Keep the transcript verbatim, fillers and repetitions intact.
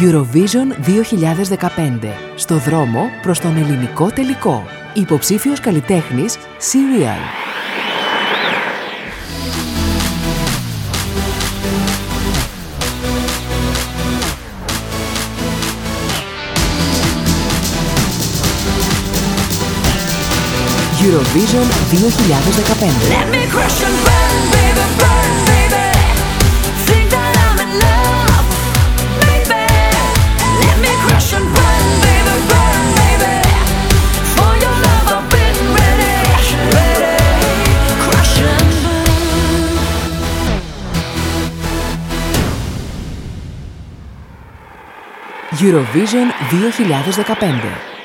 Eurovision δύο χιλιάδες δεκαπέντε. Στο δρόμο προς τον ελληνικό τελικό. Υποψήφιος καλλιτέχνης Serial. Eurovision δύο χιλιάδες δεκαπέντε. Let me crush and burn, baby, burn, baby. Think that I'm in love, baby. Let me crush and burn, baby, burn, baby. For your love I've been ready, ready. Crush and burn. Eurovision δύο χιλιάδες δεκαπέντε.